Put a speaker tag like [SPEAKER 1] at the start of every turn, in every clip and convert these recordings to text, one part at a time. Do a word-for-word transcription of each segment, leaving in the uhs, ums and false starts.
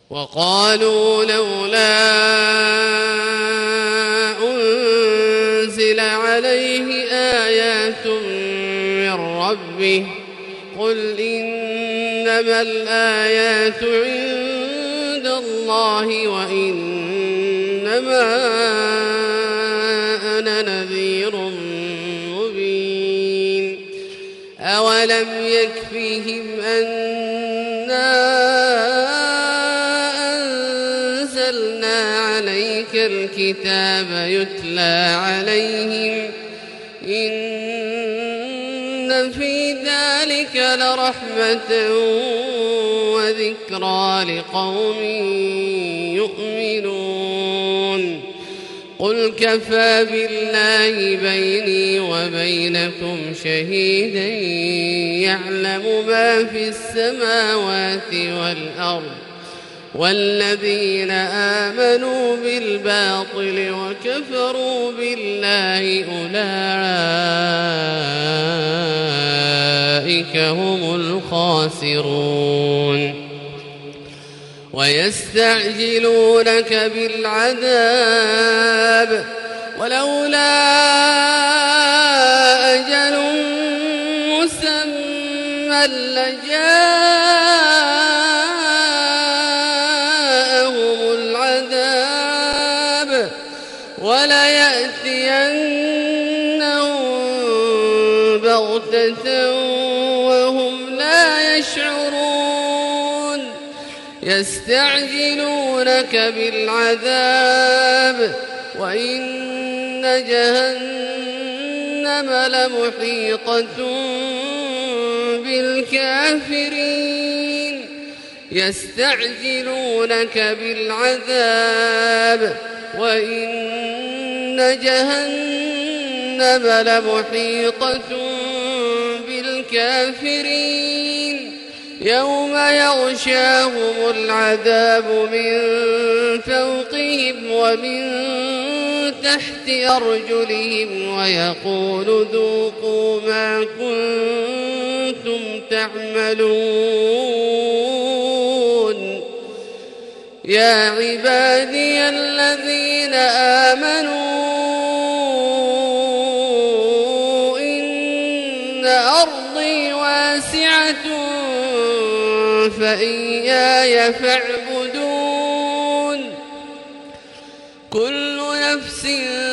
[SPEAKER 1] وقالوا لولا أنزل عليه آيات من ربه قل إنما الآيات عند الله وإنما أنا نذير مبين أولم يكفيهم أنا أنزلنا عليك الكتاب يتلى عليهم إن في ذلك لرحمة وذكرى لقوم يؤمنون قل كفى بالله بيني وبينكم شهيدا يعلم ما في السماوات والأرض والذين آمنوا بالباطل وكفروا بالله أولئك هم الخاسرون ويستعجلونك بالعذاب ولولا أجل مسمى لجاءهم العذاب وليأتينهم بغتة وهم لا يشعرون يستعجلونك بالعذاب وإن جهنم لمحيطة بالكافرين يستعجلونك بالعذاب وإن جهنم لمحيطة بالكافرين يوم يغشاهم العذاب من فوقهم ومن تحت أرجلهم ويقول ذوقوا ما كنتم تعملون يا عبادي الذين آمنوا إن أرضي واسعة فإياي فاعبدون كل نفس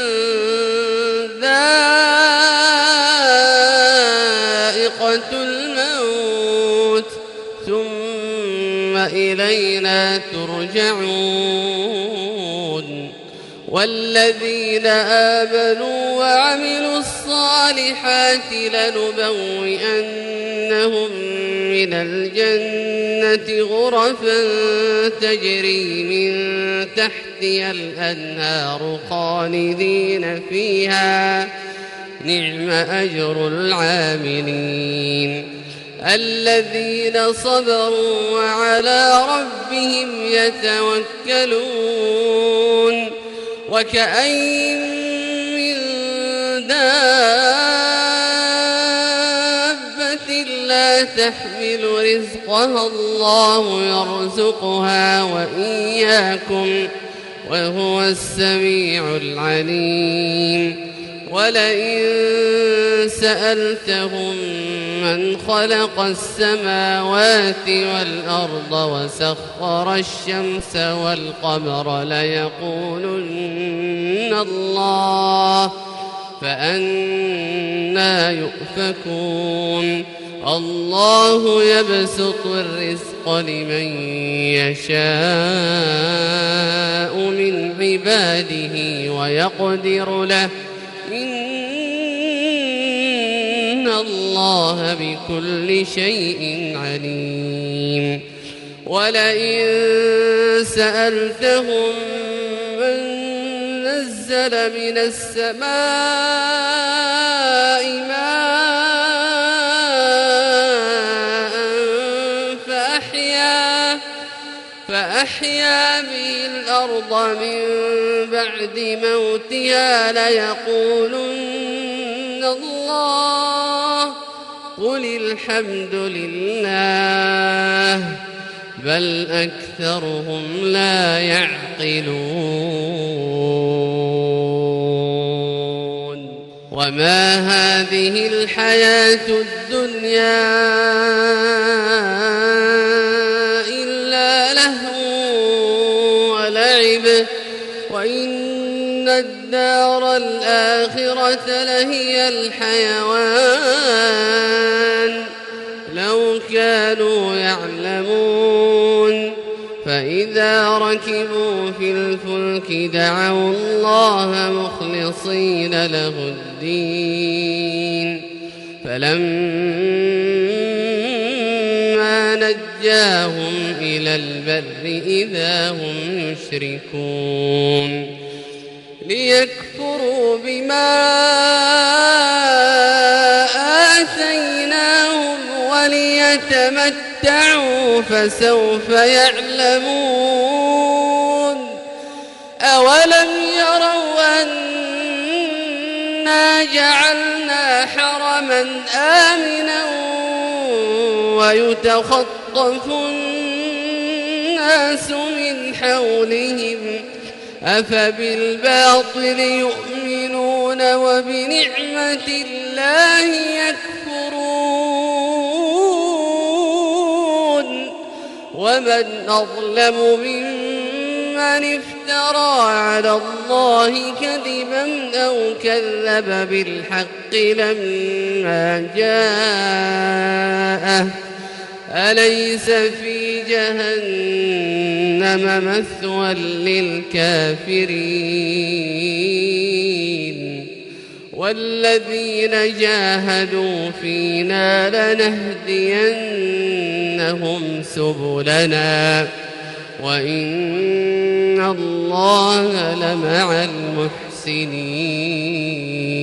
[SPEAKER 1] ذائقة الموت ثم إلينا ترجعون والذين آمنوا وعملوا الصالحات لنبوئنهم من الجنة غرفا تجري من تحتها الأنهار خالدين فيها نعم أجر العاملين الذين صبروا وعلى ربهم يتوكلون وكأين من دابة لا تحمل رزقها الله يرزقها وإياكم وهو السميع العليم ولئن سألتهم من خلق السماوات والأرض وسخر الشمس والقمر ليقولن الله فأنى يؤفكون الله يبسط الرزق لمن يشاء من عباده ويقدر له إن الله بكل شيء عليم ولئن سألتهم من نزل من السماء ماء فأحيا فأحيا به الأرض من بعد موتها ليقولن الله قل الحمد لله بل أكثرهم لا يعقلون وما هذه الحياة الدنيا إلا لهو ولعب وإن الدار الآخرة لهي الحيوان لو كانوا يعلمون فإذا ركبوا في الفلك دعوا الله مخلصين له الدين فلما نجاهم إلى البر إذا هم يشركون ليكفروا بما آتيناهم وليتمتعوا فسوف يعلمون أولم يروا أنا جعلنا حرما آمنا ويتخطف الناس من حولهم أفبالباطل يؤمنون وبنعمة الله يكفرون ومن أظلم ممن افترى على الله كذبا أو كذب بالحق لما جاءه أليس في جهنم مثوى للكافرين والذين جاهدوا فينا لنهدينهم سبلنا وإن الله لمع المحسنين.